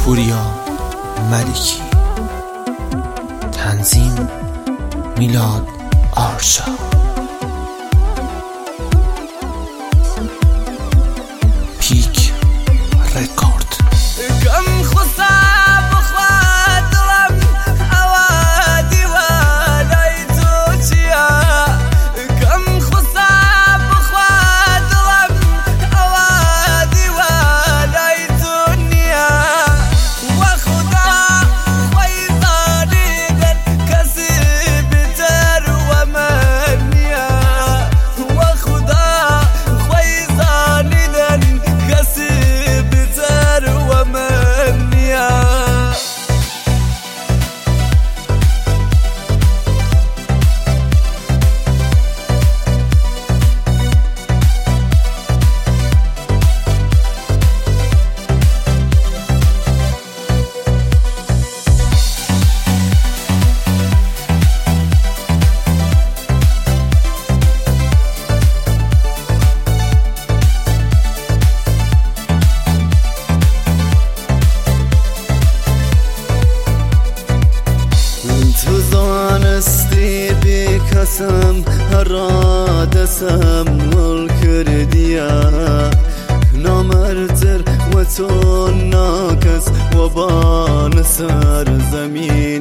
پوریا ملکی، تنظیم میلاد آرشا. پیک رکورد. كم خصاب خادرم أوادي وليتوشيا، كم خصاب خادرم أوادي وليتونيا، وخدا خويضاني كسب تر ومنيا، وخدا خويضاني كسب تر ومنيا. تو زانستی بکسم هر دسم مل کردیا، نامرتر و تو ناکس و بان سر زمین